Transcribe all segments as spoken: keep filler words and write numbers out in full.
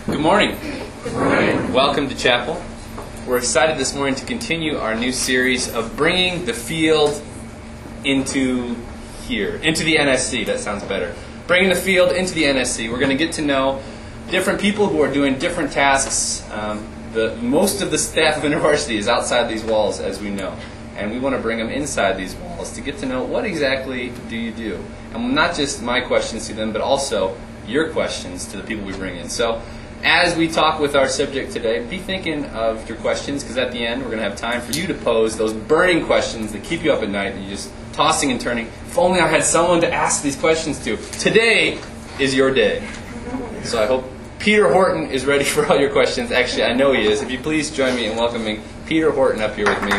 Good morning. Good morning. Welcome to chapel. We're excited this morning to continue our new series of bringing the field into here, into the N S C. That sounds better. Bringing the field into the N S C. We're going to get to know different people who are doing different tasks. Um, the most of the staff of InterVarsity is outside these walls, as we know, and we want to bring them inside these walls to get to know what exactly do you do, and not just my questions to them, but also your questions to the people we bring in. So, as we talk with our subject today, be thinking of your questions, because at the end we're going to have time for you to pose those burning questions that keep you up at night, and you're just tossing and turning. If only I had someone to ask these questions to. Today is your day. So I hope Peter Horton is ready for all your questions. Actually, I know he is. If you please join me in welcoming Peter Horton up here with me.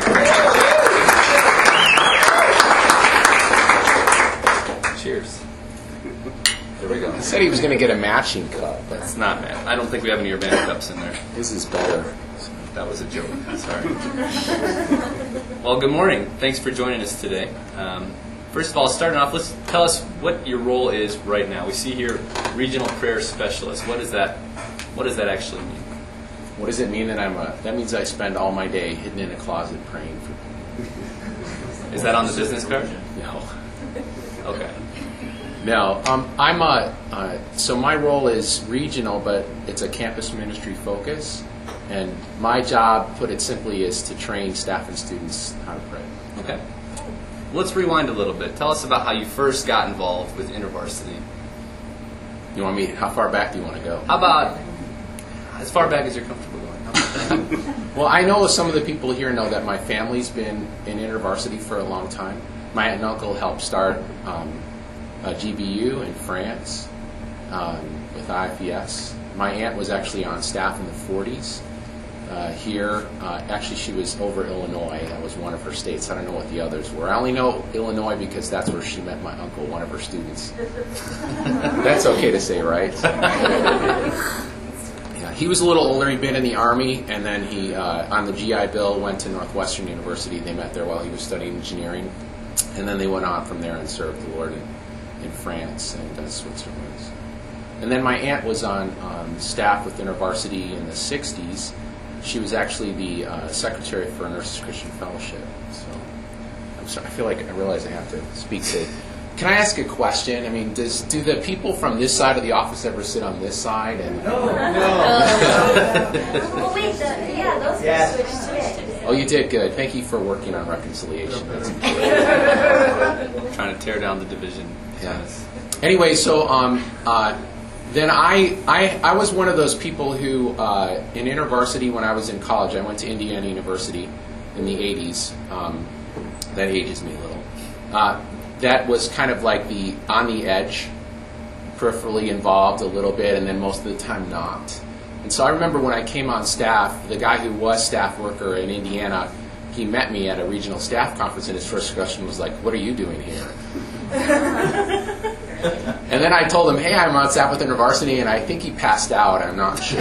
Cheers. There we go. He said he was going to get a matching cup. But It's not bad. I don't think we have any Urbana cups in there. this is better. That was a joke. Sorry. Well, good morning. Thanks for joining us today. Um, first of all, starting off, let's tell us what your role is right now. We see here regional prayer specialist. What does that? What does that actually mean? What does it mean that I'm a... That means I spend all my day hidden in a closet praying for people. Is that on the business card? No. Okay. No. Um, I'm a... Uh, so my role is regional, but it's a campus ministry focus. And my job, put it simply, is to train staff and students how to pray. Okay. Let's rewind a little bit. Tell us about how you first got involved with InterVarsity. You want me... How far back do you want to go? How about as far back as you're comfortable going? How about that? Well, I know some of the people here know that my family's been in InterVarsity for a long time. My aunt and uncle helped start um, a G B U in France um, with I F E S. My aunt was actually on staff in the forties uh, here. Uh, actually, she was over Illinois. That was one of her states. I don't know what the others were. I only know Illinois because that's where she met my uncle, one of her students. That's okay to say, right? Yeah, he was a little older. He'd been in the Army, and then he, uh, on the G I Bill, went to Northwestern University. They met there while he was studying engineering. And then they went on from there and served the Lord in, in France and uh, Switzerland. And then my aunt was on um, staff with InterVarsity in the sixties. She was actually the uh, secretary for Nurses Christian Fellowship. So I'm sorry, I feel like I realize I have to speak to. Can I ask a question? I mean, does do the people from this side of the office ever sit on this side? And No, no. Well, wait, the, yeah, those Yeah. were switched today. Oh, you did good. Thank you for working on reconciliation. That's Trying to tear down the division. Yeah. Anyway, so um, uh, then I, I I was one of those people who uh, in InterVarsity when I was in college, I went to Indiana University in the eighties. Um, that ages me a little. Uh, that was kind of like the on the edge, peripherally involved a little bit, and then most of the time not. And so I remember when I came on staff, the guy who was staff worker in Indiana, he met me at a regional staff conference, and his first question was like, "What are you doing here?" And then I told him, "Hey, I'm on staff with InterVarsity," and I think he passed out. I'm not sure.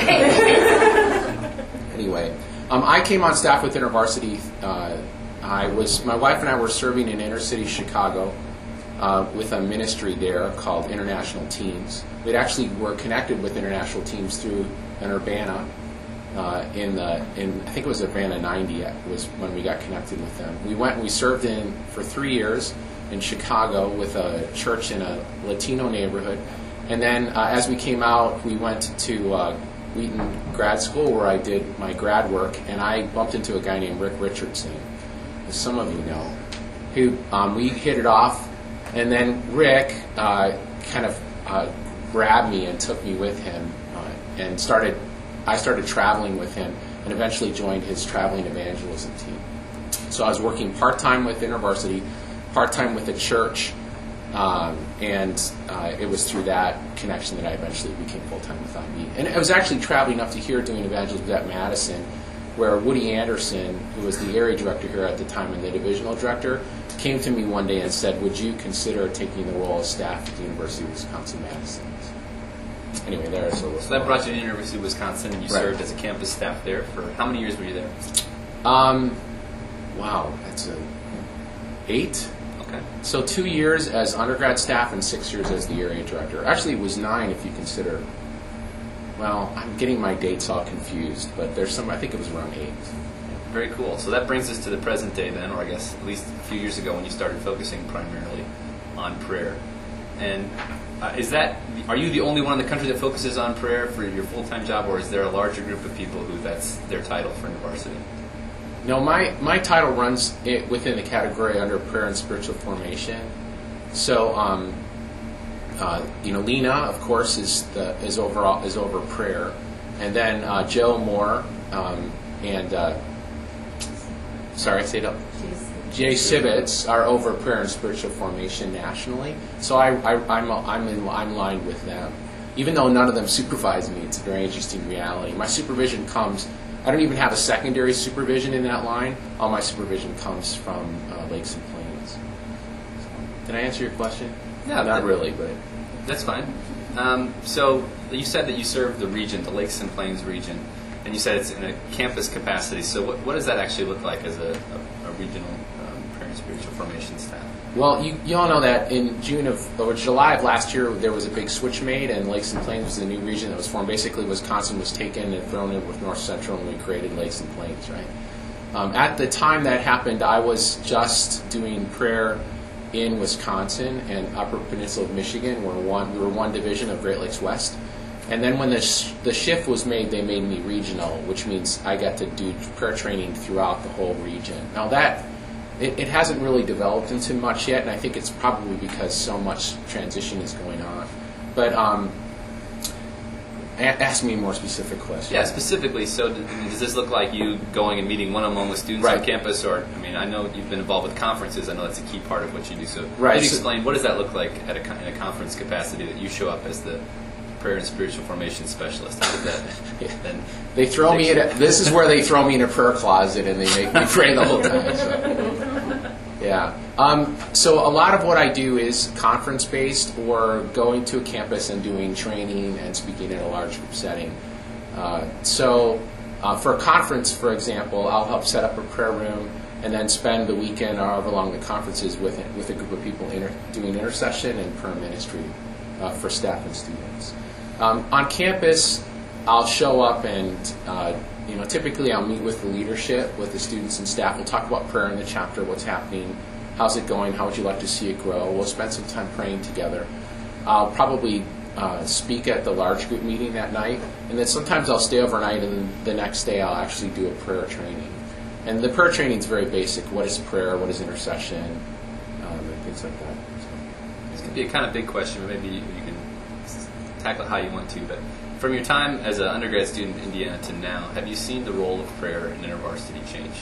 Anyway, um, I came on staff with InterVarsity. Uh, I was my wife and I were serving in inner city Chicago uh, with a ministry there called International Teams. We actually were connected with International Teams through an Urbana. Uh, in the in I think it was Urbana ninety was when we got connected with them. We went and we served in for three years in Chicago with a church in a Latino neighborhood, and then uh, as we came out, we went to uh, Wheaton Grad School where I did my grad work, and I bumped into a guy named Rick Richardson, as some of you know, who um, we hit it off, and then Rick uh, kind of uh, grabbed me and took me with him, uh, and started. I started traveling with him and eventually joined his traveling evangelism team. So I was working part-time with InterVarsity, part-time with the church, um, and uh, it was through that connection that I eventually became full-time with I B. And I was actually traveling up to here doing evangelism at Madison, where Woody Anderson, who was the area director here at the time and the divisional director, came to me one day and said, "Would you consider taking the role of staff at the University of Wisconsin-Madison?" Anyway, there's a little. So that brought you to the University of Wisconsin, and you Right. served as a campus staff there for how many years were you there? Um, wow, that's a eight. Okay. So two years as undergrad staff and six years as the area director. Actually, it was nine if you consider well, I'm getting my dates all confused, but there's some, I think it was around eight. Very cool. So that brings us to the present day then, or I guess at least a few years ago when you started focusing primarily on prayer. And uh, is that, are you the only one in the country that focuses on prayer for your full-time job, or is there a larger group of people who that's their title for InterVarsity? No, my, my title runs it within the category under prayer and spiritual formation. So, um, uh, you know, Lena, of course, is the is overall is over prayer, and then uh, Joe Moore um, and uh, sorry, say it up. Jay Sibbets are over prayer and spiritual formation nationally. So I, I I'm I'm in I'm lined with them, even though none of them supervise me. It's a very interesting reality. My supervision comes. I don't even have a secondary supervision in that line. All my supervision comes from uh, Lakes and Plains. So, did I answer your question? Yeah, not that, really, but that's fine. Um, so you said that you serve the region, the Lakes and Plains region, and you said it's in a campus capacity. So what, what does that actually look like as a, a, a regional um, prayer and spiritual formation staff? Well, you, you all know that in June of or July of last year, there was a big switch made, and Lakes and Plains was the new region that was formed. Basically, Wisconsin was taken and thrown in with North Central, and we created Lakes and Plains, right? Um, at the time that happened, I was just doing prayer in Wisconsin and Upper Peninsula of Michigan. We're one, we were one division of Great Lakes West. And then when the, sh- the shift was made, they made me regional, which means I got to do prayer training throughout the whole region. Now that It, it hasn't really developed into much yet, and I think it's probably because so much transition is going on. But um, a- ask me a more specific question. Yeah, specifically, so d- does this look like you going and meeting one-on-one with students Right. on campus? Or, I mean, I know you've been involved with conferences. I know that's a key part of what you do. So Right, can you so- explain, what does that look like at a, con- in a conference capacity that you show up as the prayer and spiritual formation specialist? How does that then... They throw me in a, this is where they throw me in a prayer closet and they make me pray the whole time. So. Yeah. Um, so a lot of what I do is conference-based or going to a campus and doing training and speaking in a large group setting. Uh, so uh, for a conference, for example, I'll help set up a prayer room and then spend the weekend or however long the conference is with, with a group of people inter- doing intercession and prayer ministry uh, for staff and students. Um, on campus, I'll show up and, uh, you know, typically I'll meet with the leadership, with the students and staff. We'll talk about prayer in the chapter, what's happening, how's it going, how would you like to see it grow. We'll spend some time praying together. I'll probably uh, speak at the large group meeting that night, and then sometimes I'll stay overnight, and then the next day I'll actually do a prayer training. And the prayer training is very basic. What is prayer? What is intercession? Um, and things like that. So. This could be a kind of big question, but maybe you, you can tackle it how you want to. But from your time as an undergrad student in Indiana to now, have you seen the role of prayer in InterVarsity change?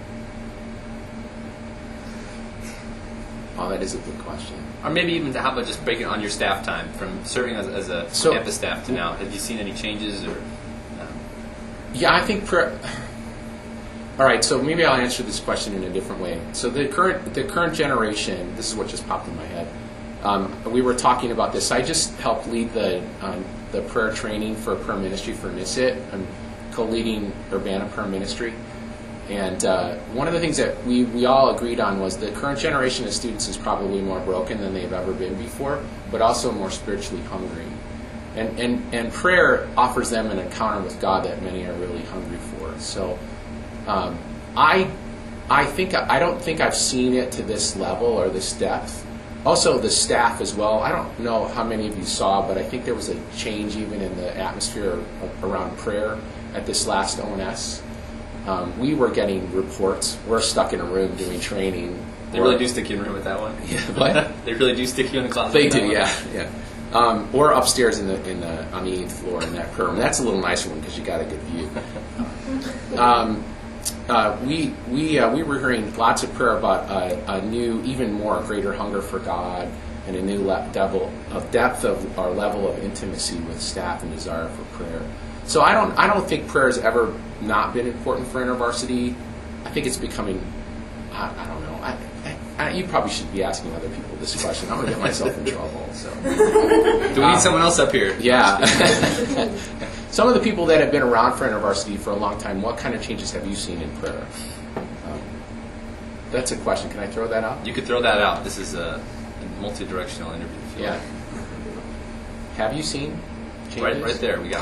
Oh, that is a good question. Or maybe even to how about just break it on your staff time, from serving as, as a So- campus staff to now. Have you seen any changes? Or um, Yeah, I think prayer. All right, so maybe I'll answer this question in a different way. So the current the current generation, this is what just popped in my head. Um, we were talking about this. I just helped lead the um, the prayer training for prayer ministry for N I S I T. I'm co-leading Urbana Prayer Ministry. And uh, one of the things that we, we all agreed on was the current generation of students is probably more broken than they've ever been before, but also more spiritually hungry. And, and, and prayer offers them an encounter with God that many are really hungry for. So um, I I think I don't think I've seen it to this level or this depth. Also, the staff as well. I don't know how many of you saw, but I think there was a change even in the atmosphere around prayer at this last O N S. Um, we were getting reports. We're stuck in a room doing training. they or, really do stick you in a room with that one. Yeah, what? They really do stick you in the closet. They with that do, one? yeah, yeah. Um, or upstairs in the in the on the eighth floor in that prayer room. That's a little nicer one because you got a good view. Um, uh, we we uh, we were hearing lots of prayer about a, a new, even more greater hunger for God and a new le- level of depth of our level of intimacy with staff and desire for prayer. So I don't I don't think prayer has ever not been important for InterVarsity. I think it's becoming. I, I don't know. I, I, you probably should be asking other people this question. I'm going to get myself in trouble. So. Do we need someone else up here? Yeah. Some of the people that have been around for InterVarsity for a long time, what kind of changes have you seen in prayer? Um, that's a question. Can I throw that out? You could throw that out. This is a, a multi-directional interview. If you Yeah. like. Have you seen changes? Right, right there. We got one.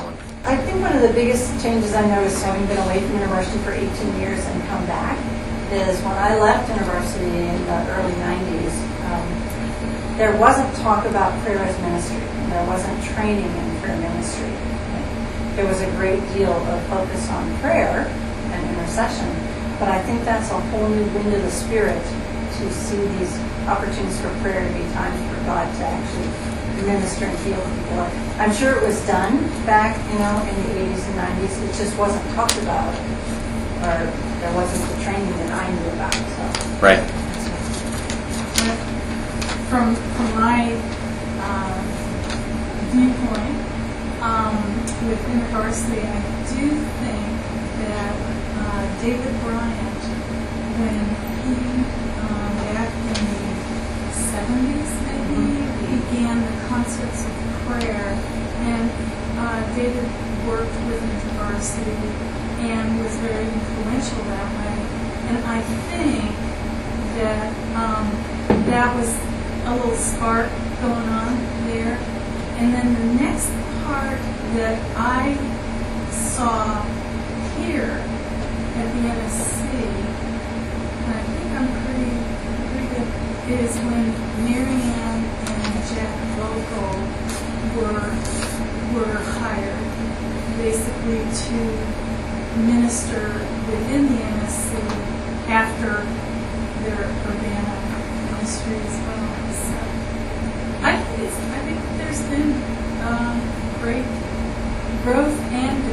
I think one of the biggest changes I noticed, having been away from university for eighteen years and come back, is when I left university in the early nineties, um, there wasn't talk about prayer as ministry. There wasn't training in prayer ministry. There was a great deal of focus on prayer and intercession, but I think that's a whole new wind of the Spirit to see these opportunities for prayer to be times for God to actually minister and heal people. I'm sure it was done back, you know, in the eighties and nineties. It just wasn't talked about, or there wasn't the training that I knew about. So. Right. From from my um, viewpoint, um, with InterVarsity, I do think that uh, David Bryant, when he um, back in the seventies, maybe, began the concepts of prayer, and uh, David worked with InterVarsity and was very influential that way. And I think that um, that was a little spark going on there. And then the next part that I saw here at the N S C, and I think I'm pretty, pretty good, is when Marianne and Jack Vogel were were hired basically to minister within the N S C after their Urbana ministry as well. So I think it's, I think there's been um, great growth and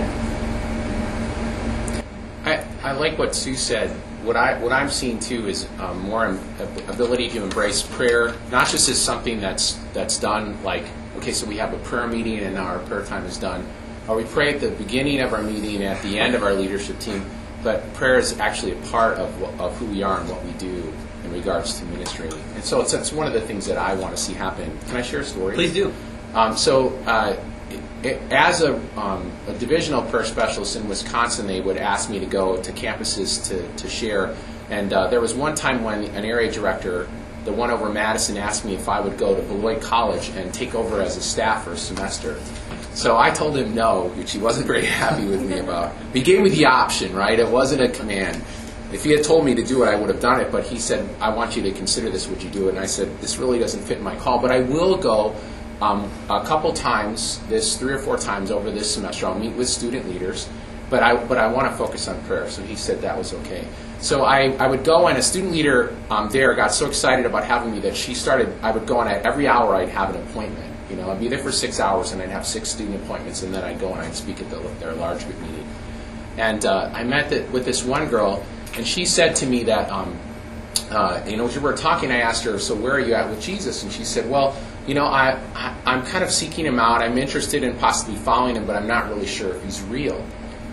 depth. I, I like what Sue said. What I what I'm seeing too is um, more um, ability to embrace prayer, not just as something that's that's done like, okay, so we have a prayer meeting and now our prayer time is done, or we pray at the beginning of our meeting, at the end of our leadership team. But prayer is actually a part of what, of who we are and what we do in regards to ministry. And so it's, it's one of the things that I want to see happen. Can I share a story? Please do. Um, so uh, it, as a, um, a divisional prayer specialist in Wisconsin, they would ask me to go to campuses to, to share. And uh, there was one time when an area director, the one over Madison, asked me if I would go to Beloit College and take over as a staff for a semester. So I told him no, which he wasn't very happy with me about. He gave me the option, right? It wasn't a command. If he had told me to do it, I would have done it. But he said, I want you to consider this. Would you do it? And I said, this really doesn't fit my call. But I will go um, a couple times, this three or four times over this semester. I'll meet with student leaders. But I, but I want to focus on prayer. So he said that was okay. So I, I would go, and a student leader um, there got so excited about having me that she started, I would go, and at every hour I'd have an appointment. You know, I'd be there for six hours, and I'd have six student appointments, and then I'd go and I'd speak at the, their large group meeting. And uh, I met the, with this one girl, and she said to me that, um, uh, you know, as we were talking, I asked her, so where are you at with Jesus? And she said, well, you know, I, I, I'm kind of seeking him out. I'm interested in possibly following him, but I'm not really sure if he's real.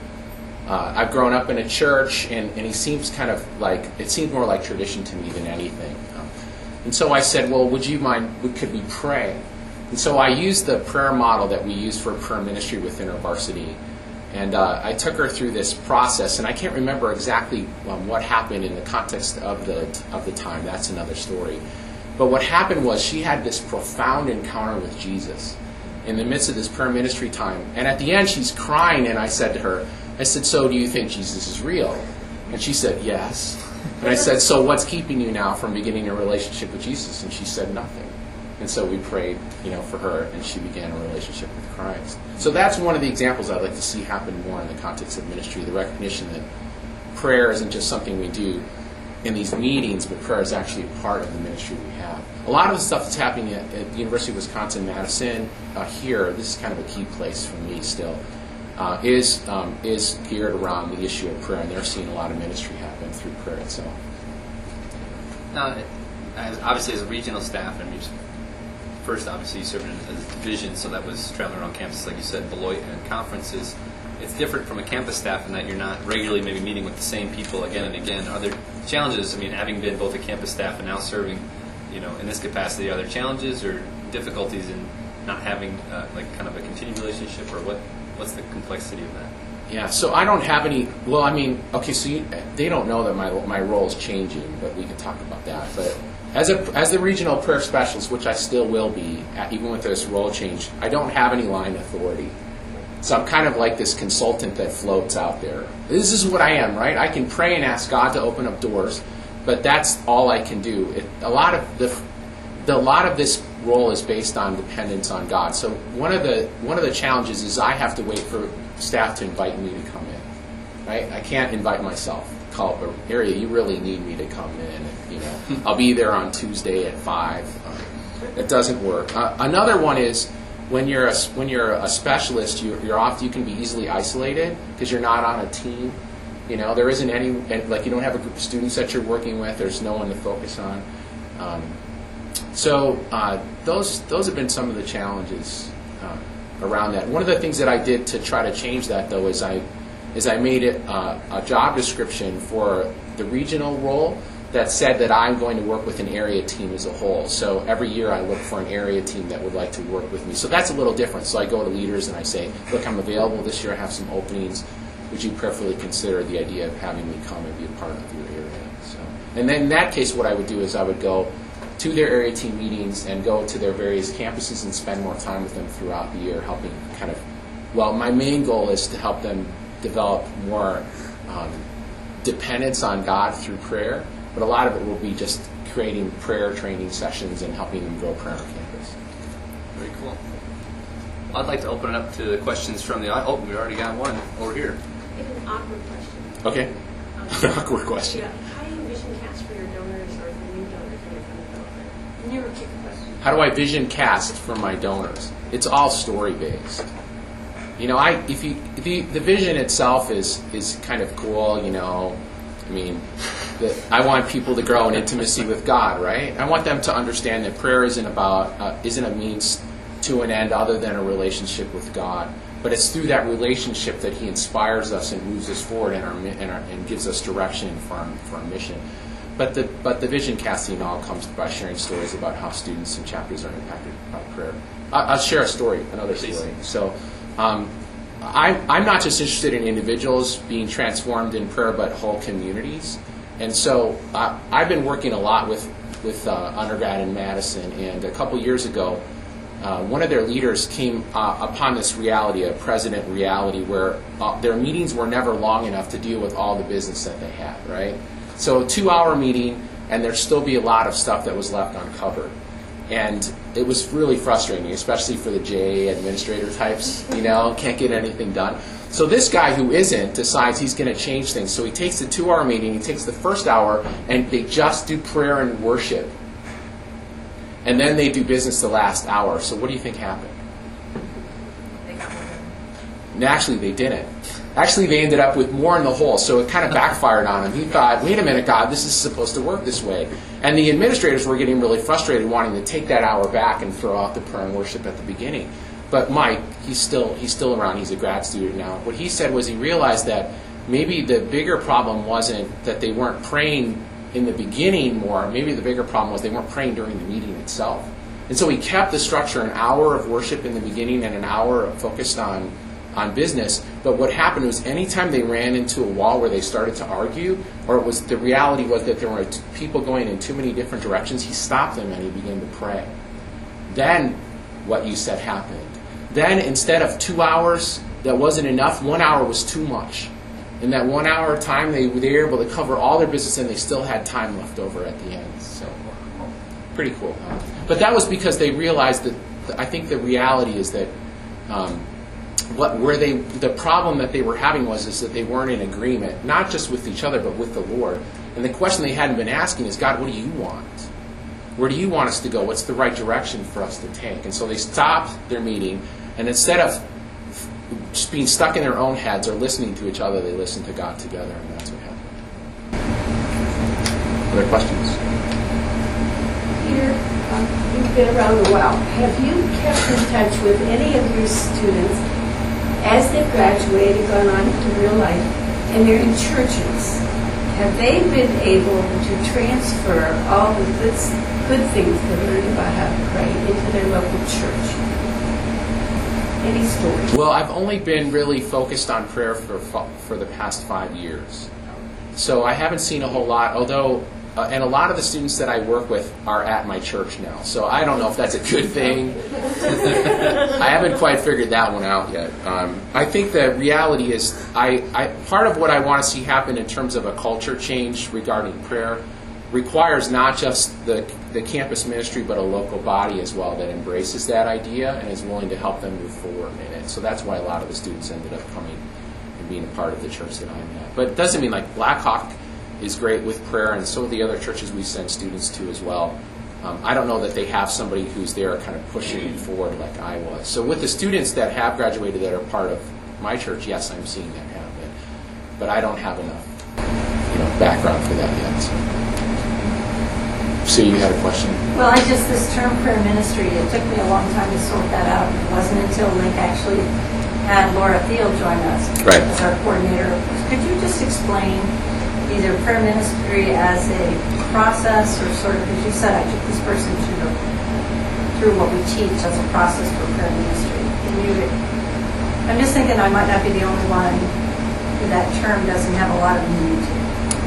Uh, I've grown up in a church, and, and he seems kind of like, it seems more like tradition to me than anything. Um, and so I said, well, would you mind, could we pray? And so I used the prayer model that we use for prayer ministry within our varsity. And uh, I took her through this process, and I can't remember exactly um, what happened in the context of the of the time. That's another story. But what happened was she had this profound encounter with Jesus in the midst of this prayer ministry time. And at the end, she's crying, and I said to her, I said, so do you think Jesus is real? And she said, yes. And I said, so what's keeping you now from beginning a relationship with Jesus? And she said, nothing. And so we prayed, you know, for her, and she began a relationship with Christ. So that's one of the examples I'd like to see happen more in the context of ministry, the recognition that prayer isn't just something we do in these meetings, but prayer is actually a part of the ministry we have. A lot of the stuff that's happening at, at the University of Wisconsin-Madison uh, here, this is kind of a key place for me still, uh, is um, is geared around the issue of prayer, and they're seeing a lot of ministry happen through prayer itself. Now, as, obviously as a regional staff, and you first obviously you served in a division, so that was traveling around campus, like you said, Beloit and conferences. It's different from a campus staff in that you're not regularly maybe meeting with the same people again and again. Are there challenges? I mean, having been both a campus staff and now serving, you know, in this capacity, are there challenges or difficulties in not having uh, like kind of a continued relationship, or what? What's the complexity of that? Yeah, so I don't have any. Well, I mean, okay, so you, they don't know that my my role is changing, but we can talk about that. But as a as the regional prayer specialist, which I still will be, even with this role change, I don't have any line authority. So I'm kind of like this consultant that floats out there. This is what I am, right? I can pray and ask God to open up doors, but that's all I can do. It, a lot of the, the a lot of this role is based on dependence on God. So one of the one of the challenges is I have to wait for staff to invite me to come in, right? I can't invite myself. Call up an area, you really need me to come in. And, you know, I'll be there on Tuesday at five. Um, it doesn't work. Uh, another one is when you're a, when you're a specialist, you, you're off. You can be easily isolated because you're not on a team. You know, there isn't any, like you don't have a group of students that you're working with. There's no one to focus on. Um, so uh, those those have been some of the challenges uh, around that. One of the things that I did to try to change that, though, is I is I made it uh, a job description for the regional role that said that I'm going to work with an area team as a whole. So every year I look for an area team that would like to work with me. So that's a little different. So I go to leaders and I say, look, I'm available this year. I have some openings. Would you prayerfully consider the idea of having me come and be a part of your area? So, and then in that case, what I would do is I would go to their area team meetings and go to their various campuses and spend more time with them throughout the year, helping kind of, well, my main goal is to help them develop more um, dependence on God through prayer, but a lot of it will be just creating prayer training sessions and helping them grow prayer on campus. Very cool. I'd like to open it up to questions from the audience. Oh, we already got one over here. I have an awkward question. Okay. Um, Awkward question. Yeah. How do you vision cast for your donors or for new donors when you're from development? I never kick a question. How do I vision cast for my donors? It's all story based. You know, I if you the the vision itself is is kind of cool. You know, I mean, the, I want people to grow in intimacy with God, right? I want them to understand that prayer isn't about uh, isn't a means to an end other than a relationship with God, but it's through that relationship that He inspires us and moves us forward in our, in our and gives us direction for our, for our mission. But the but the vision casting all comes by sharing stories about how students and chapters are impacted by prayer. I, I'll share a story, another story. So. Um, I'm, I'm not just interested in individuals being transformed in prayer, but whole communities. And so uh, I've been working a lot with, with uh, undergrad in Madison, and a couple years ago, uh, one of their leaders came uh, upon this reality, a president reality, where uh, their meetings were never long enough to deal with all the business that they had, right? So a two-hour meeting, and there'd still be a lot of stuff that was left uncovered. And it was really frustrating, especially for the J A administrator types, you know, can't get anything done. So this guy who isn't decides he's going to change things. So he takes the two-hour meeting, he takes the first hour, and they just do prayer and worship. And then they do business the last hour. So what do you think happened? They got more And actually, they didn't. Actually, they ended up with more in the hole, so it kind of backfired on him. He thought, wait a minute, God, this is supposed to work this way. And the administrators were getting really frustrated, wanting to take that hour back and throw out the prayer and worship at the beginning. But Mike, he's still he's still around. He's a grad student now. What he said was he realized that maybe the bigger problem wasn't that they weren't praying in the beginning more. Maybe the bigger problem was they weren't praying during the meeting itself. And so he kept the structure, an hour of worship in the beginning and an hour focused on on business. But what happened was anytime they ran into a wall where they started to argue, or it was the reality was that there were t- people going in too many different directions, he stopped them and he began to pray. Then what you said happened. Then instead of two hours that wasn't enough, one hour was too much. In that one hour of time, they, they were able to cover all their business and they still had time left over at the end. So pretty cool. But that was because they realized that, I think the reality is that um, What where they the problem that they were having was is that they weren't in agreement, not just with each other, but with the Lord. And the question they hadn't been asking is, God, what do you want? Where do you want us to go? What's the right direction for us to take? And so they stopped their meeting, and instead of just being stuck in their own heads or listening to each other, they listened to God together, and that's what happened. Other questions? Peter, um, you've been around a while. Have you kept in touch with any of your students as they've graduated, gone on to real life, and they're in churches? Have they been able to transfer all the good, good things they learned about how to pray into their local church? Any stories? Well, I've only been really focused on prayer for for the past five years. So I haven't seen a whole lot, although uh, and a lot of the students that I work with are at my church now. So I don't know if that's a good thing. I haven't quite figured that one out yet. Um, I think the reality is, I, I part of what I want to see happen in terms of a culture change regarding prayer requires not just the the campus ministry, but a local body as well that embraces that idea and is willing to help them move forward in it. So that's why a lot of the students ended up coming and being a part of the church that I'm at. But it doesn't mean, like, Blackhawk is great with prayer, and so are the other churches we send students to as well. Um, I don't know that they have somebody who's there kind of pushing it forward like I was. So with the students that have graduated that are part of my church, yes, I'm seeing that happen. But I don't have enough, you know, background for that yet. So. Sue, you had a question? Well, I just, this term prayer ministry, it took me a long time to sort that out. It wasn't until Link actually had Laura Thiel join us right. as our coordinator. Could you just explain either prayer ministry as a process or sort of, as you said, I took this person through, through what we teach as a process for prayer ministry. Can you, I'm just thinking I might not be the only one who that term doesn't have a lot of meaning to.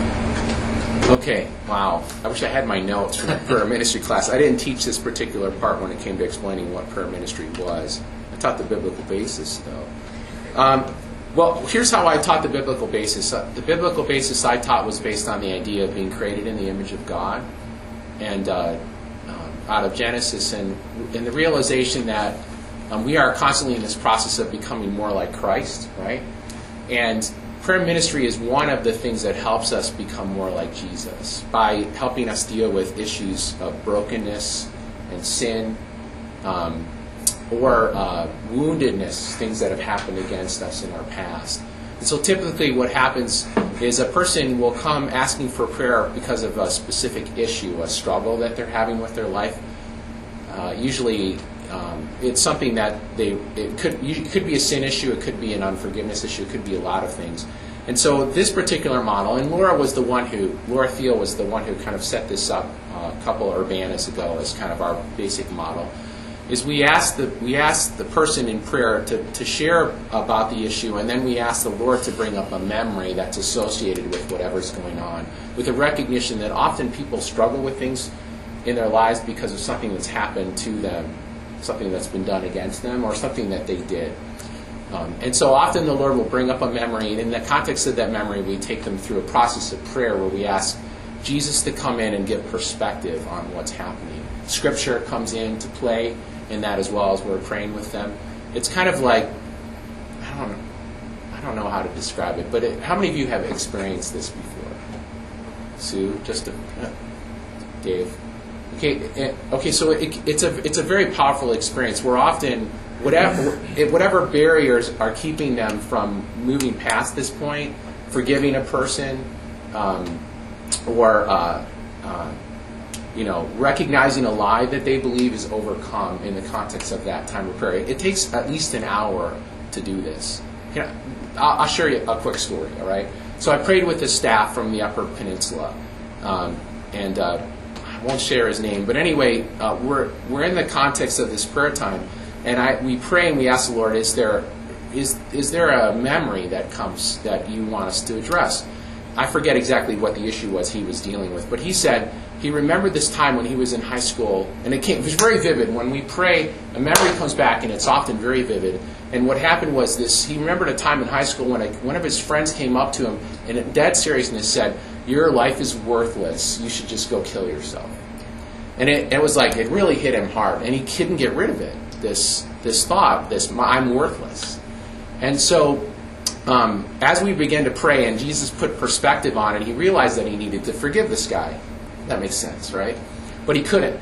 Okay, wow. I wish I had my notes from the prayer ministry class. I didn't teach this particular part when it came to explaining what prayer ministry was. I taught the biblical basis, though. Um, well, here's how I taught the biblical basis. Uh, the biblical basis I taught was based on the idea of being created in the image of God, and uh, uh, out of Genesis, and, and the realization that um, we are constantly in this process of becoming more like Christ, right? And prayer ministry is one of the things that helps us become more like Jesus by helping us deal with issues of brokenness and sin, um, or uh, woundedness, things that have happened against us in our past. And so typically what happens is a person will come asking for prayer because of a specific issue, a struggle that they're having with their life. Uh, usually um, it's something that they, it could, it could be a sin issue, it could be an unforgiveness issue, it could be a lot of things. And so this particular model, and Laura was the one who, Laura Thiel was the one who kind of set this up uh, a couple of Urbanas ago as kind of our basic model, is we ask the we ask the person in prayer to, to share about the issue, and then we ask the Lord to bring up a memory that's associated with whatever's going on, with a recognition that often people struggle with things in their lives because of something that's happened to them, something that's been done against them, or something that they did. Um, and so often the Lord will bring up a memory, and in the context of that memory, we take them through a process of prayer where we ask Jesus to come in and give perspective on what's happening. Scripture comes into play in that as well as we're praying with them. It's kind of like, I don't know, I don't know how to describe it, but it, how many of you have experienced this before? Sue, just a, uh, Dave. Okay, it, okay. So it, it's a it's a very powerful experience. We're often whatever whatever barriers are keeping them from moving past this point, forgiving a person, um, or uh, uh, you know, recognizing a lie that they believe is overcome in the context of that time of prayer. It takes at least an hour to do this. You know, I'll, I'll share you a quick story. All right. So I prayed with the staff from the Upper Peninsula, um, and. Uh, I won't share his name, but anyway, uh, we're we're in the context of this prayer time, and I we pray and we ask the Lord, is there is is there a memory that comes that you want us to address? I forget exactly what the issue was he was dealing with, but he said he remembered this time when he was in high school, and it came it was very vivid. When we pray, a memory comes back, and it's often very vivid. And what happened was this: he remembered a time in high school when a, one of his friends came up to him and in dead seriousness said, "Your life is worthless. You should just go kill yourself." And it, it was like, it really hit him hard. And he couldn't get rid of it, this this thought, this, I'm worthless. And so um, as we began to pray and Jesus put perspective on it, he realized that he needed to forgive this guy. That makes sense, right? But he couldn't.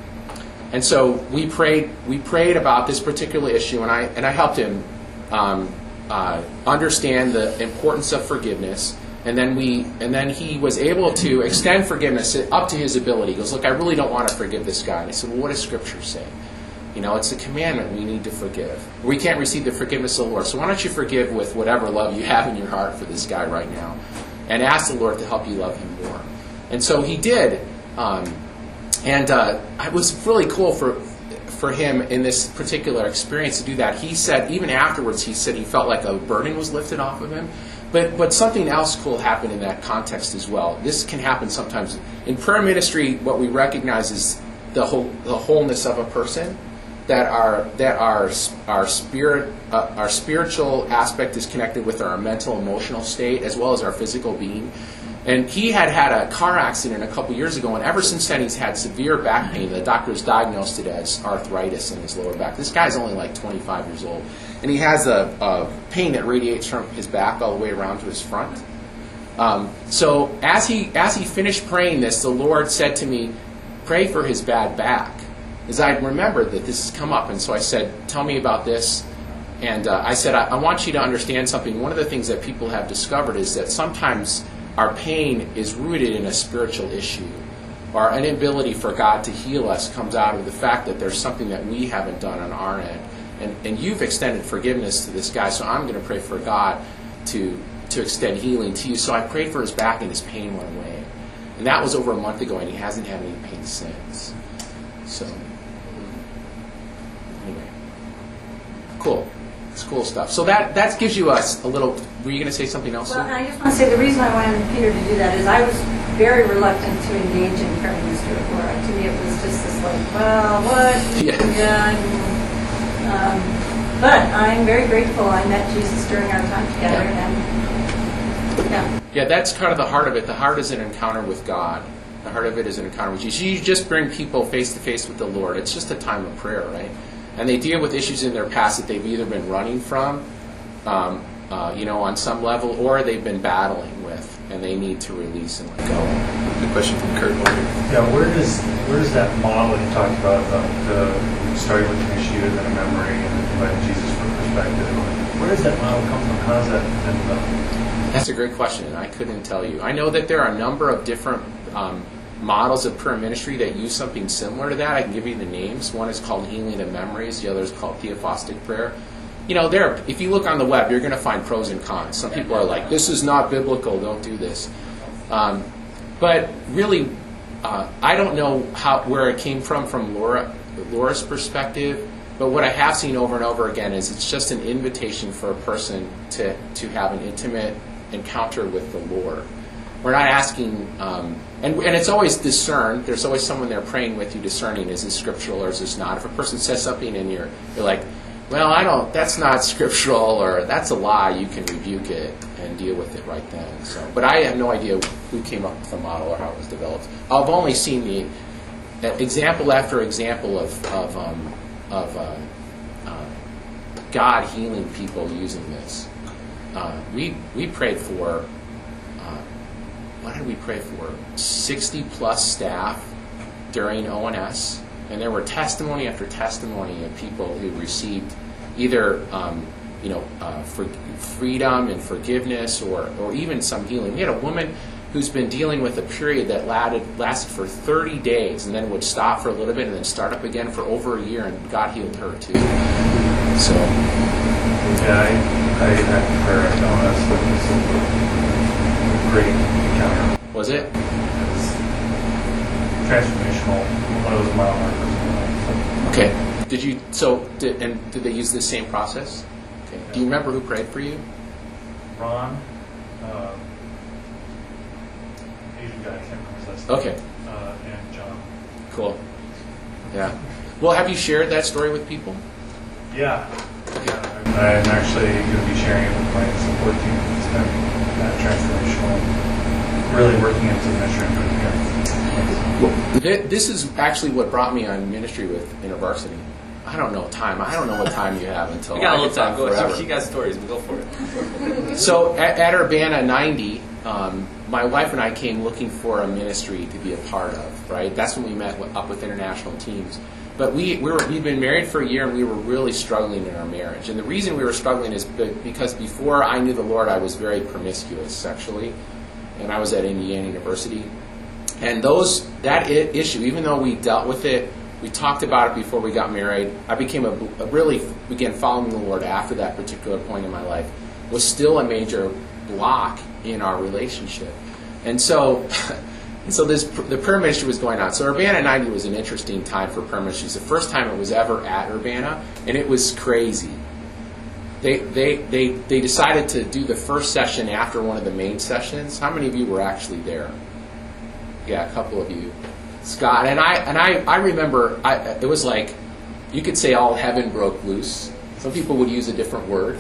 And so we prayed we prayed about this particular issue, and I, and I helped him um, uh, understand the importance of forgiveness. And then we, and then he was able to extend forgiveness up to his ability. He goes, "Look, I really don't want to forgive this guy." And I said, "Well, what does Scripture say?" You know, it's a commandment. We need to forgive. We can't receive the forgiveness of the Lord. So why don't you forgive with whatever love you have in your heart for this guy right now, and ask the Lord to help you love him more. And so he did. Um, and uh, it was really cool for for him in this particular experience to do that. He said, even afterwards, he said he felt like a burden was lifted off of him. But but something else cool happened in that context as well. This can happen sometimes. In prayer ministry, what we recognize is the whole the wholeness of a person, that our that our our spirit uh, our spiritual aspect is connected with our mental emotional state as well as our physical being. And he had had a car accident a couple years ago, and ever since then he's had severe back pain. The doctors diagnosed it as arthritis in his lower back. This guy's only like twenty-five years old, and he has a, a pain that radiates from his back all the way around to his front. Um, so as he as he finished praying this, the Lord said to me, "Pray for his bad back." As I remembered that this has come up, and so I said, "Tell me about this." And uh, I said, I, I want you to understand something. One of the things that people have discovered is that sometimes our pain is rooted in a spiritual issue. Our inability for God to heal us comes out of the fact that there's something that we haven't done on our end. And, and you've extended forgiveness to this guy, so I'm going to pray for God to, to extend healing to you. So I prayed for his back, and his pain went away. And that was over a month ago, and he hasn't had any pain since. So, anyway. Cool. It's cool stuff. So that, that gives you us a little... Were you going to say something else? Well, I just want to say the reason I wanted Peter to do that is I was very reluctant to engage in prayer ministry with Laura. To me, it was just this like, well, what? Yeah. yeah. Um, but I'm very grateful I met Jesus during our time together. Yeah. And yeah. Yeah, that's kind of the heart of it. The heart is an encounter with God. The heart of it is an encounter with Jesus. You just bring people face to face with the Lord. It's just a time of prayer, right? And they deal with issues in their past that they've either been running from, um, uh, you know, on some level, or they've been battling with, and they need to release and let go. The question from Kurt. Yeah, where does where does that model you talked about, about the starting with an issue and then a memory and then inviting Jesus for perspective? Where does that model come from? How does that then develop? That's a great question, and I couldn't tell you. I know that there are a number of different um, models of prayer ministry that use something similar to that. I can give you the names. One is called Healing of Memories. The other is called Theophostic Prayer. You know, there. If you look on the web, you're going to find pros and cons. Some people are like, "This is not biblical. Don't do this." Um, but really, uh, I don't know how where it came from from Laura, Laura's perspective. But what I have seen over and over again is it's just an invitation for a person to to have an intimate encounter with the Lord. We're not asking, um, and, and it's always discerned. There's always someone there praying with you, discerning, is this scriptural or is this not? If a person says something and you're, you're like, well, I don't, that's not scriptural, or that's a lie, you can rebuke it and deal with it right then. So, but I have no idea who came up with the model or how it was developed. I've only seen the uh, example after example of, of, um, of uh, uh, God healing people using this. Uh, we, we prayed for... What did we pray for? sixty plus staff during O N S, and there were testimony after testimony of people who received either um, you know uh, for freedom and forgiveness, or or even some healing. We had a woman who's been dealing with a period that lasted lasted for thirty days, and then would stop for a little bit and then start up again for over a year, and God healed her too. So yeah, I I had prayer at O N S. That was a great encounter. Was it? It was transformational. One of those mile markers. Okay. Did you so? Did, and did they use the same process? Okay. Yeah. Do you remember who prayed for you? Ron, uh, Asian guy, I can't remember his last name. Okay. Uh, and John. Cool. Yeah. Well, have you shared that story with people? Yeah. yeah. I'm actually going to be sharing it with my support team. It's been uh, transformational. Really working into ministry and here. Well, th- this is actually what brought me on ministry with InterVarsity. I don't know time. I don't know what time you have until We got a I little could time. talk Go ahead. forever. You got stories. We'll go for it. So at, at Urbana ninety, um, my wife and I came looking for a ministry to be a part of. Right. That's when we met with, up with international teams. But we, we were, we'd been married for a year, and we were really struggling in our marriage. And the reason we were struggling is because before I knew the Lord, I was very promiscuous sexually. And I was at Indiana University. And those that I- issue, even though we dealt with it, we talked about it before we got married, I became a, a really, began following the Lord after that particular point in my life, was still a major block in our relationship. And so And so this the prayer ministry was going on. So Urbana ninety was an interesting time for prayer ministry. It's the first time it was ever at Urbana, and it was crazy. They they they they decided to do the first session after one of the main sessions. How many of you were actually there? Yeah, a couple of you. Scott and I and I I remember I, it was like you could say all heaven broke loose. Some people would use a different word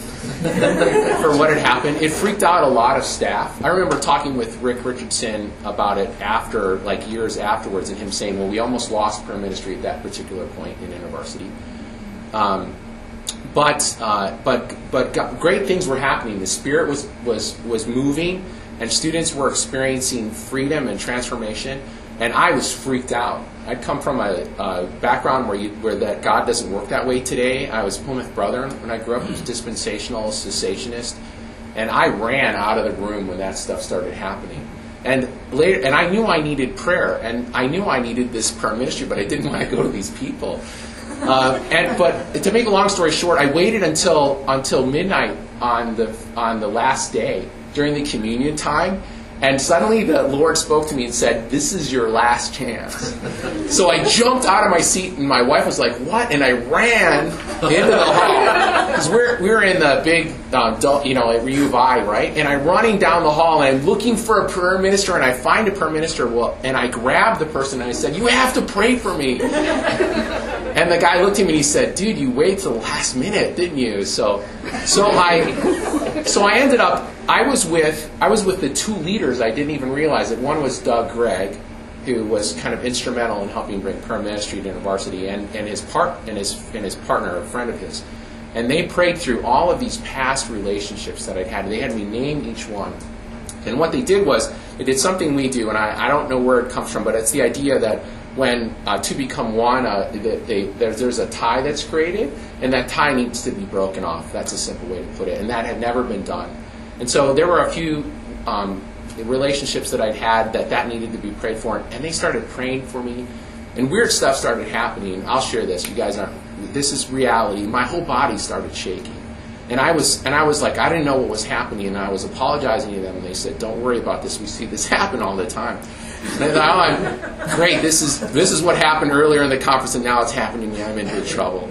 for what had happened. It freaked out a lot of staff. I remember talking with Rick Richardson about it after, like years afterwards, and him saying, well, we almost lost prayer ministry at that particular point in InterVarsity. Um, but uh, but but great things were happening. The Spirit was was was moving, and students were experiencing freedom and transformation. And I was freaked out. I'd come from a, a background where you, where that God doesn't work that way today. I was Plymouth Brethren when I grew up. I was dispensational, cessationist, and I ran out of the room when that stuff started happening. And later, and I knew I needed prayer, and I knew I needed this prayer ministry, but I didn't want to go to these people. Uh, and but to make a long story short, I waited until until midnight on the on the last day during the communion time. And suddenly the Lord spoke to me and said, this is your last chance. So I jumped out of my seat, and my wife was like, what? And I ran into the hall. Because we're, we're in the big, uh, you know, at U of I, right? And I'm running down the hall, and I'm looking for a prayer minister, and I find a prayer minister, well, and I grabbed the person, and I said, you have to pray for me. And the guy looked at me, and he said, dude, you waited till the last minute, didn't you? So, so I, so I ended up, I was with I was with the two leaders. I didn't even realize it. One was Doug Gregg, who was kind of instrumental in helping bring prayer ministry to InterVarsity, and, and his part and his and his partner, a friend of his. And they prayed through all of these past relationships that I'd had. They had me name each one. And what they did was they did something we do, and I, I don't know where it comes from, but it's the idea that when uh, two become one, uh, they, they, there's, there's a tie that's created, and that tie needs to be broken off. That's a simple way to put it. And that had never been done. And so there were a few um, relationships that I'd had that that needed to be prayed for, and they started praying for me, and weird stuff started happening. I'll share this. You guys aren't. This is reality. My whole body started shaking, and I was and I was like, I didn't know what was happening, and I was apologizing to them, and they said, "Don't worry about this. We see this happen all the time." And I thought, oh, I'm great. This is this is what happened earlier in the conference, and now it's happening to me. I'm in big trouble.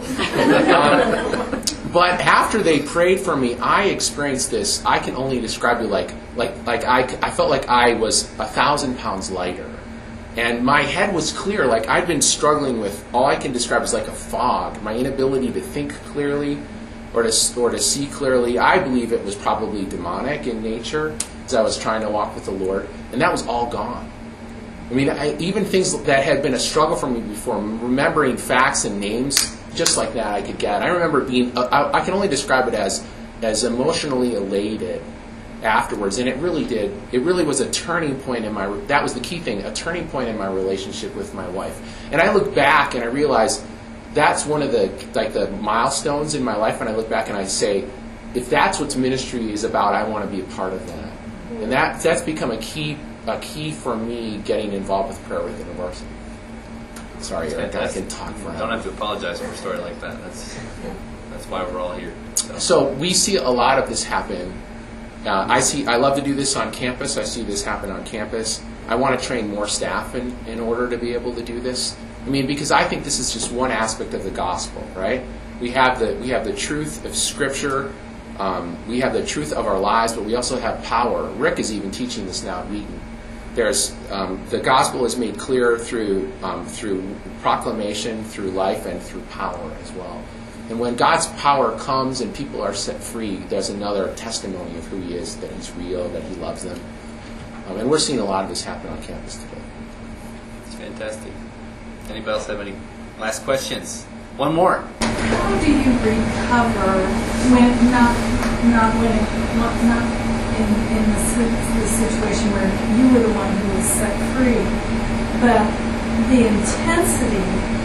Um, But after they prayed for me, I experienced this. I can only describe it like like like I, I felt like I was a thousand pounds lighter, and my head was clear. Like I'd been struggling with all I can describe as like a fog. My inability to think clearly, or to or to see clearly. I believe it was probably demonic in nature, as I was trying to walk with the Lord, and that was all gone. I mean, I, even things that had been a struggle for me before, remembering facts and names. Just like that, I could get. I remember being. Uh, I, I can only describe it as as emotionally elated afterwards, and it really did. It really was a turning point in my. That was the key thing. A turning point in my relationship with my wife. And I look back and I realize that's one of the like the milestones in my life. And I look back and I say, if that's what ministry is about, I want to be a part of that. And that that's become a key a key for me getting involved with prayer with InterVarsity. Sorry, Eric, I can talk for You don't have to apologize for a story like that. That's that's why we're all here. So, so we see a lot of this happen. Uh, I see. I love to do this on campus. I see this happen on campus. I want to train more staff in, in order to be able to do this. I mean, because I think this is just one aspect of the gospel, right? We have the we have the truth of Scripture. Um, we have the truth of our lives, but we also have power. Rick is even teaching this now at Wheaton. There's um, the gospel is made clear through um, through proclamation, through life, and through power as well. And when God's power comes and people are set free, there's another testimony of who He is, that He's real, that He loves them. Um, and we're seeing a lot of this happen on campus today. It's fantastic. Anybody else have any last questions? One more. How do you recover when not not when it, not, not in, in the, the situation where you were the one who was set free, but the intensity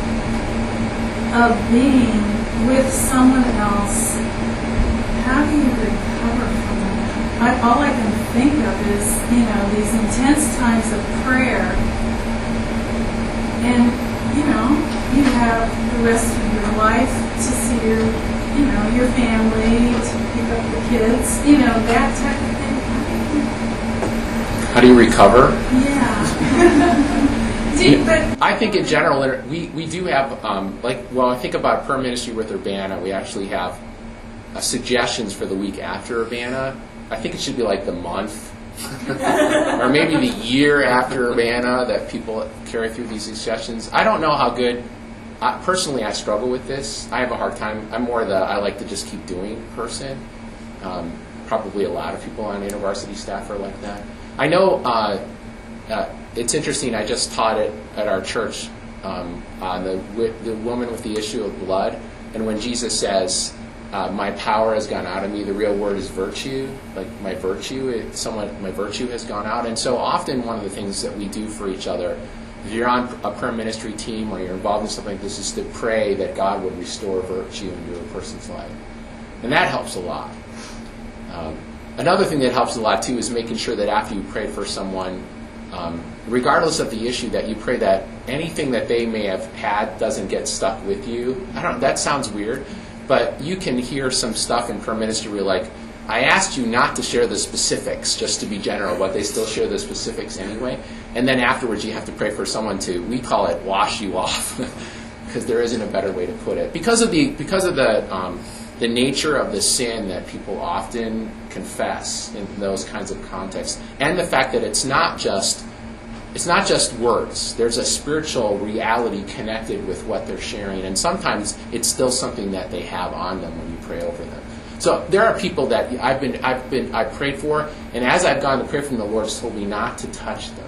of being with someone else? How do you recover from that? I, all I can think of is, you know, these intense times of prayer, and you know, you have the rest of your life to see your, you know, your family, to pick up the kids, you know, that type of thing. How do you recover? Yeah. but I think in general, we, we do have, um, like, well, I think about prayer ministry with Urbana, we actually have uh, suggestions for the week after Urbana. I think it should be like the month, or maybe the year after Urbana that people carry through these suggestions. I don't know how good, uh, personally I struggle with this. I have a hard time. I'm more the, I like to just keep doing person. Um, probably a lot of people on InterVarsity staff are like that. I know, uh, uh, it's interesting, I just taught it at our church um, on the, the woman with the issue of blood, and when Jesus says, uh, my power has gone out of me, the real word is virtue, like my virtue, it, someone, my virtue has gone out. And so often one of the things that we do for each other, if you're on a prayer ministry team or you're involved in something like this, is to pray that God would restore virtue into a person's life. And that helps a lot. Um, another thing that helps a lot too is making sure that after you pray for someone, um, regardless of the issue, that you pray that anything that they may have had doesn't get stuck with you. I don't. That sounds weird, but you can hear some stuff in prayer ministry where you're like, I asked you not to share the specifics, just to be general, but they still share the specifics anyway. And then afterwards, you have to pray for someone to, we call it, wash you off, because there isn't a better way to put it. Because of the because of the um, the nature of the sin that people often confess in those kinds of contexts, and the fact that it's not just it's not just words. There's a spiritual reality connected with what they're sharing, and sometimes it's still something that they have on them when you pray over them. So there are people that I've been I've been I prayed for, and as I've gone to pray from, the Lord's told me not to touch them.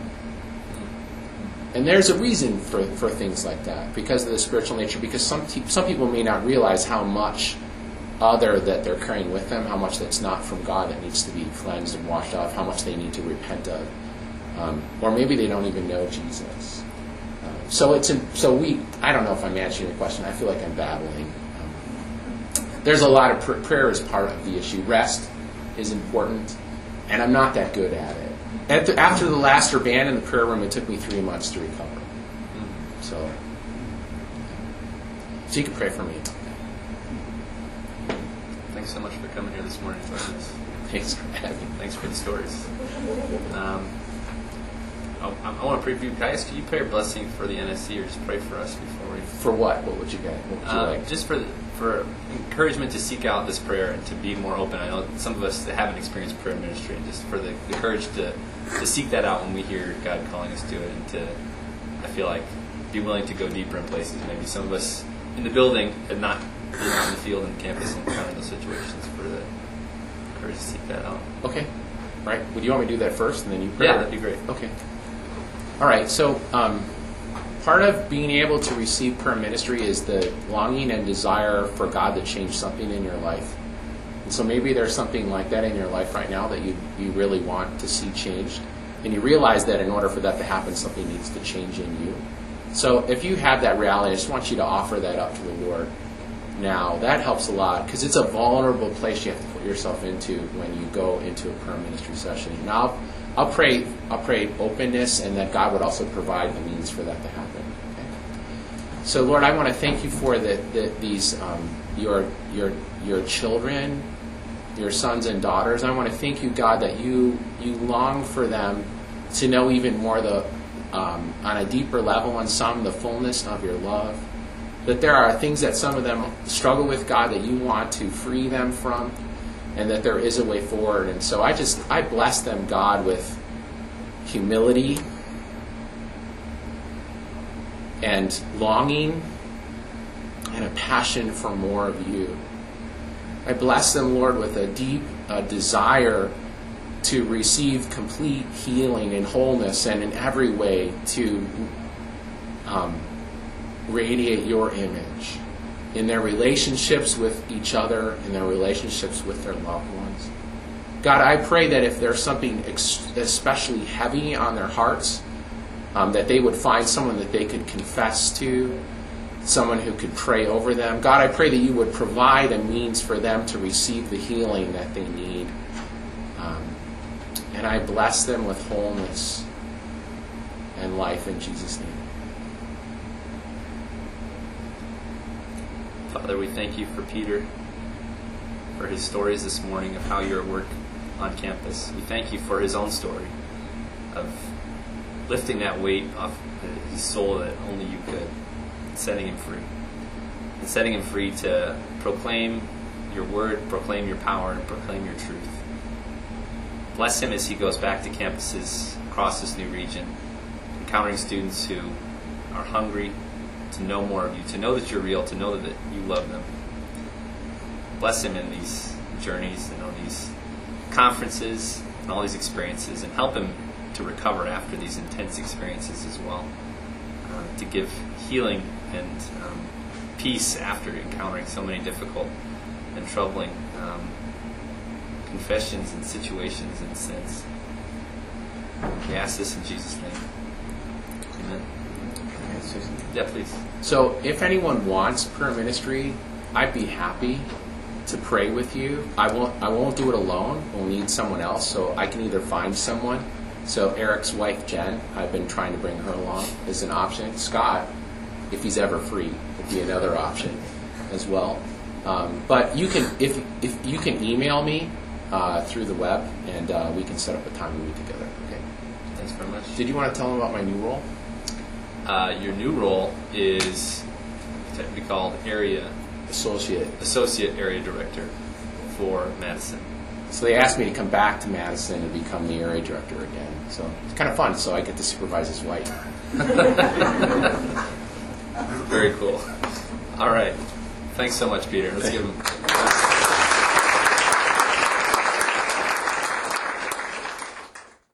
And there's a reason for, for things like that, because of the spiritual nature, because some te- some people may not realize how much other that they're carrying with them, how much that's not from God that needs to be cleansed and washed off, how much they need to repent of. Um, or maybe they don't even know Jesus. Um, so it's in, so we, I don't know if I'm answering your question. I feel like I'm babbling. Um, there's a lot of pr- prayer is part of the issue. Rest is important, and I'm not that good at it. At the, after the last Urbana in the prayer room, it took me three months to recover. So, so you can pray for me. Thanks so much for coming here this morning. Thanks for having me. Thanks for the stories. Um, I, I want to pray for you. Can I ask you to pray a blessing for the N S C, or just pray for us before we... For what? What would you get? What would you Uh, like? just for for encouragement to seek out this prayer and to be more open. I know some of us that haven't experienced prayer ministry, and just for the, the courage to, to seek that out when we hear God calling us to it, and to, I feel like, be willing to go deeper in places. Maybe some of us in the building have not been on the field and campus and encountered those situations, for the courage to seek that out. Okay. Right. Would you want me to do that first, and then you pray? Yeah, that'd be great. Okay. All right. So um, part of being able to receive prayer ministry is the longing and desire for God to change something in your life. And so maybe there's something like that in your life right now that you, you really want to see changed. And you realize that in order for that to happen, something needs to change in you. So if you have that reality, I just want you to offer that up to the Lord now. That helps a lot, because it's a vulnerable place you have to put yourself into when you go into a prayer ministry session. Now, I'll pray. I'll pray openness, and that God would also provide the means for that to happen. Okay? So, Lord, I want to thank you for the, the, these um, your your your children, your sons and daughters. I want to thank you, God, that you you long for them to know even more the um, on a deeper level, on some the fullness of your love. That there are things that some of them struggle with, God, that you want to free them from, and that there is a way forward. And so I just, I bless them, God, with humility and longing and a passion for more of you. I bless them, Lord, with a deep uh, desire to receive complete healing and wholeness, and in every way to um, radiate your image in their relationships with each other, in their relationships with their loved ones. God, I pray that if there's something ex- especially heavy on their hearts, um, that they would find someone that they could confess to, someone who could pray over them. God, I pray that you would provide a means for them to receive the healing that they need. Um, and I bless them with wholeness and life in Jesus' name. Father, we thank you for Peter, for his stories this morning of how you're at work on campus. We thank you for his own story of lifting that weight off his soul that only you could, setting him free. And setting him free to proclaim your word, proclaim your power, and proclaim your truth. Bless him as he goes back to campuses across this new region, encountering students who are hungry to know more of you, to know that you're real, to know that you love them. Bless him in these journeys and on these conferences and all these experiences, and help him to recover after these intense experiences as well, uh, to give healing and um, peace after encountering so many difficult and troubling um, confessions and situations and sins. We ask this in Jesus' name. Amen. Yeah, please. So if anyone wants prayer ministry, I'd be happy to pray with you. I won't I won't do it alone. We'll need someone else. So I can either find someone. So Eric's wife, Jen, I've been trying to bring her along as an option. Scott, if he's ever free, would be another option as well. Um, but you can if if you can email me uh, through the web, and uh, we can set up a time to meet together. Okay. Thanks very much. Did you want to tell them about my new role? Uh, your new role is technically called Area Associate. Associate Area Director for Madison. So they asked me to come back to Madison and become the area director again. So it's kind of fun. So I get to supervise his wife. Very cool. All right. Thanks so much, Peter. Let's give him.